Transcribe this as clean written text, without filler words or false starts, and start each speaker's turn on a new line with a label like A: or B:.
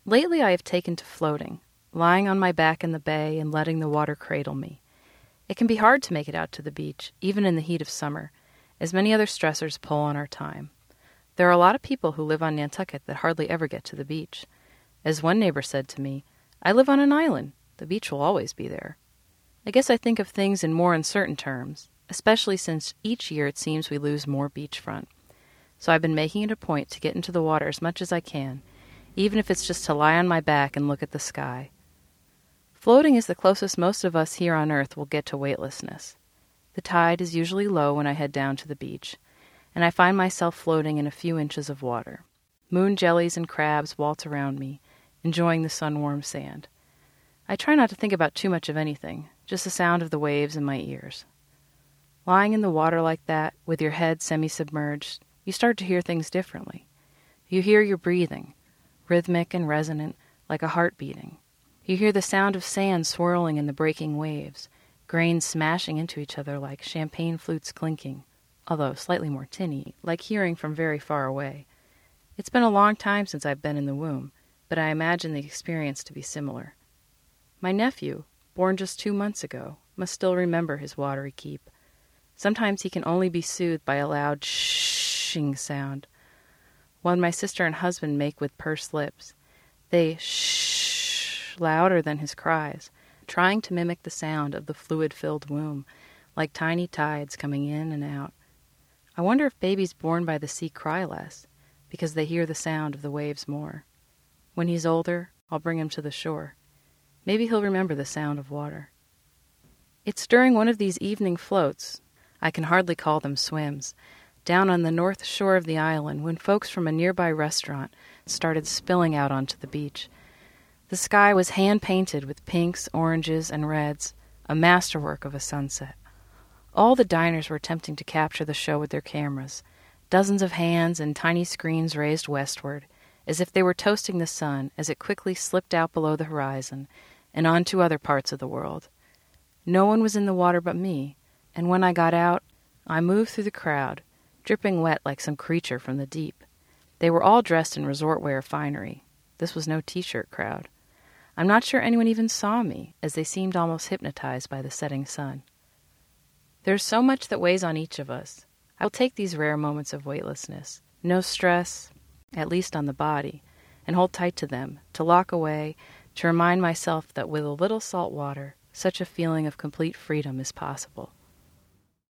A: Lately I have taken to floating, lying on my back in the bay and letting the water cradle me. It can be hard to make it out to the beach, even in the heat of summer, as many other stressors pull on our time. There are a lot of people who live on Nantucket that hardly ever get to the beach. As one neighbor said to me, "I live on an island. The beach will always be there." I guess I think of things in more uncertain terms, especially since each year it seems we lose more beachfront. So I've been making it a point to get into the water as much as I can, even if it's just to lie on my back and look at the sky. Floating is the closest most of us here on Earth will get to weightlessness. The tide is usually low when I head down to the beach, and I find myself floating in a few inches of water. Moon jellies and crabs waltz around me, enjoying the sun-warmed sand. I try not to think about too much of anything, just the sound of the waves in my ears. Lying in the water like that, with your head semi-submerged, you start to hear things differently. You hear your breathing, rhythmic and resonant, like a heart beating. You hear the sound of sand swirling in the breaking waves, grains smashing into each other like champagne flutes clinking, although slightly more tinny, like hearing from very far away. It's been a long time since I've been in the womb, but I imagine the experience to be similar. My nephew, born just 2 months ago, must still remember his watery keep. Sometimes he can only be soothed by a loud shhhing sound, one my sister and husband make with pursed lips. They shh louder than his cries, trying to mimic the sound of the fluid-filled womb, like tiny tides coming in and out. I wonder if babies born by the sea cry less, because they hear the sound of the waves more. When he's older, I'll bring him to the shore. Maybe he'll remember the sound of water. It's during one of these evening floats, I can hardly call them swims, down on the north shore of the island when folks from a nearby restaurant started spilling out onto the beach. The sky was hand-painted with pinks, oranges, and reds, a masterwork of a sunset. All the diners were attempting to capture the show with their cameras, dozens of hands and tiny screens raised westward, as if they were toasting the sun as it quickly slipped out below the horizon and on to other parts of the world. No one was in the water but me, and when I got out, I moved through the crowd, dripping wet like some creature from the deep. They were all dressed in resort-wear finery. This was no t-shirt crowd. I'm not sure anyone even saw me, as they seemed almost hypnotized by the setting sun. There's so much that weighs on each of us. I'll take these rare moments of weightlessness, no stress, at least on the body, and hold tight to them, to lock away, to remind myself that with a little salt water, such a feeling of complete freedom is possible.